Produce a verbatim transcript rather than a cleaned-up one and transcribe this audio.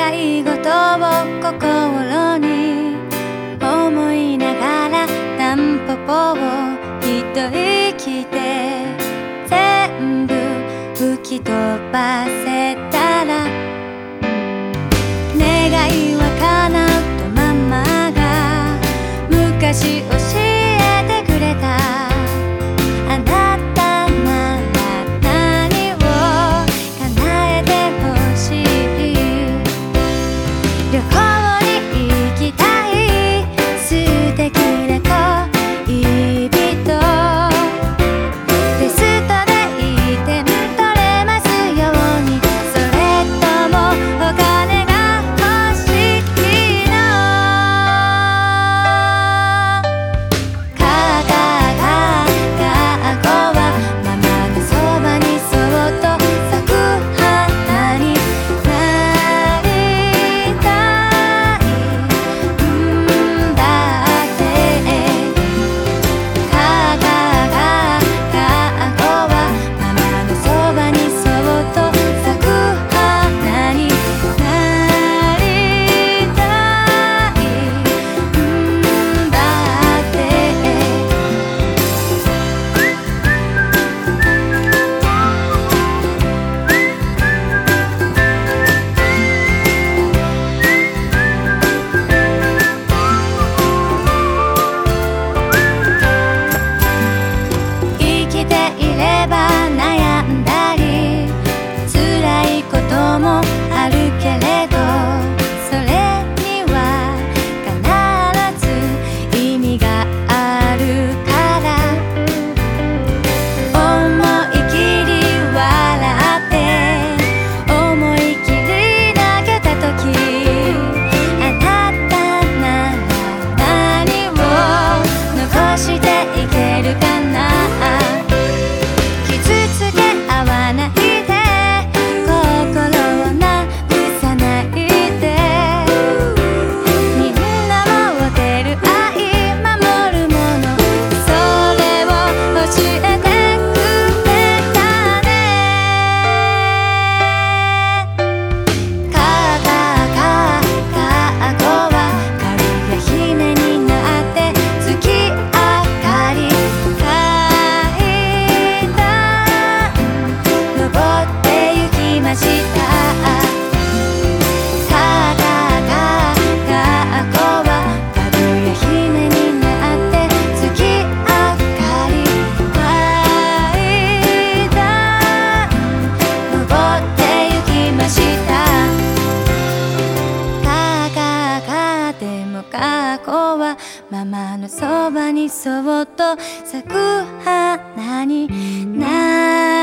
い事を心に思いながらタンポポを一息で全部吹き飛ばせたら、願いは叶うとママが昔教えてくれた。あなたなら何を叶えてほしい。旅行に行きたい素敵な恋人、テストでいい点取れますように。それともお金が欲しいの。カーカーカーカー子はママのそばにそっと咲く花になりたいんだって。カーカーカーカー子はママのそばにそっと咲く花になりたいんだって。生きていれば悩んだり辛いこともあるけれど、それには必ず意味があるから、思い切り笑って思い切り泣けた時、あなたなら何を残していけるかな。傷つけ合わないで心をなくさないで、みんな持ってる愛守るもの、それを教えてくれたね。カーカーカーカー子はかぐや姫になって月明かり階段登ってゆきました。カーカーカーカー子はかぐや姫になって月明かり階段登ってゆきました。カーカーカーでもカー子はママのそばにそっと咲く花にな